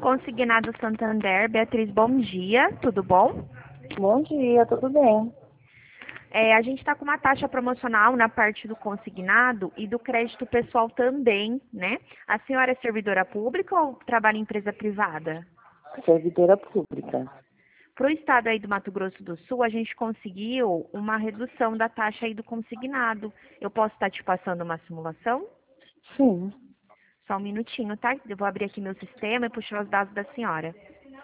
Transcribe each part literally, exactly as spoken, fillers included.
Consignado Santander, Beatriz, bom dia, tudo bom? Bom dia, tudo bem? É, a gente está com uma taxa promocional na parte do consignado e do crédito pessoal também, né? A senhora é servidora pública ou trabalha em empresa privada? Servidora pública. Para o estado aí do Mato Grosso do Sul, a gente conseguiu uma redução da taxa aí do consignado. Eu posso estar te passando uma simulação? Sim. Só um minutinho, tá? Eu vou abrir aqui meu sistema e puxar os dados da senhora.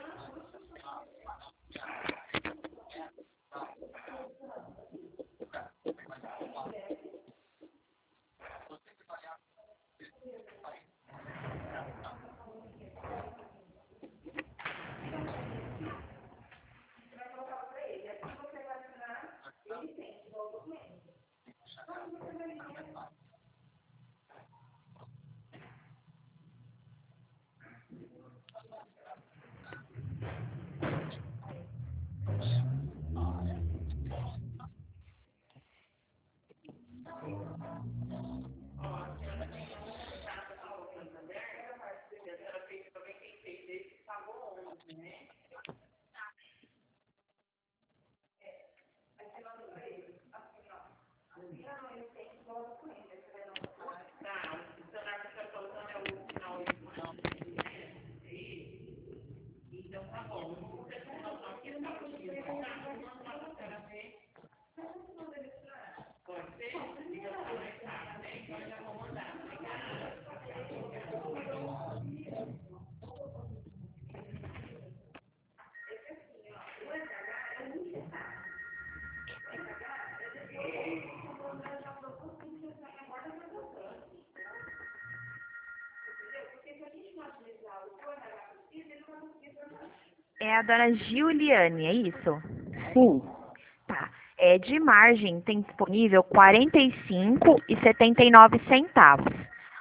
É a dona Giuliane, é isso? Sim. Tá. É, de margem tem disponível quarenta e cinco reais e setenta e nove centavos.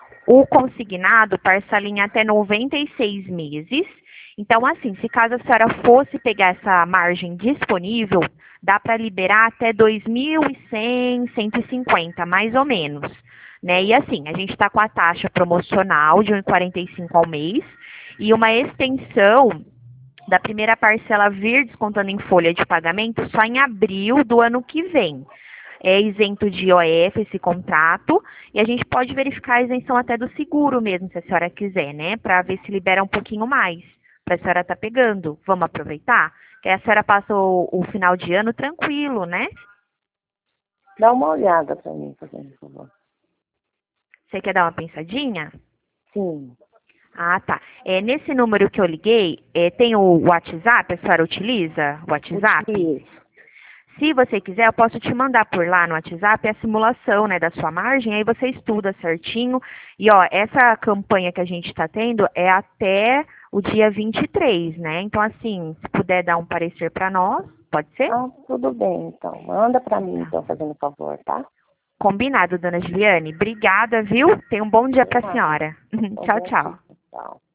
O consignado parcela em até noventa e seis meses. Então, assim, se caso a senhora fosse pegar essa margem disponível, dá para liberar até dois mil e cem, cento e cinquenta, mais ou menos. Né? E assim, a gente está com a taxa promocional de um vírgula quarenta e cinco ao mês e uma extensão da primeira parcela vir descontando em folha de pagamento só em abril do ano que vem. É isento de I O F esse contrato e a gente pode verificar a isenção até do seguro mesmo, se a senhora quiser, né? Para ver se libera um pouquinho mais, para a senhora estar pegando. Vamos aproveitar? Que aí a senhora passa o, o final de ano tranquilo, né? Dá uma olhada para mim, por favor. Você quer dar uma pensadinha? Sim. Ah, tá. É, nesse número que eu liguei, é, tem o WhatsApp, a senhora utiliza o WhatsApp? Utilizo. Se você quiser, eu posso te mandar por lá no WhatsApp a simulação, né, da sua margem, aí você estuda certinho. E, ó, essa campanha que a gente está tendo é até o dia vinte e três, né? Então, assim, se puder dar um parecer para nós, pode ser? Ah, tudo bem, então. Manda para mim, então, fazendo favor, tá? Combinado, dona Juliane. Obrigada, viu? Tenha um bom dia para a senhora. Um Tchau, bom tchau. dia. Tchau.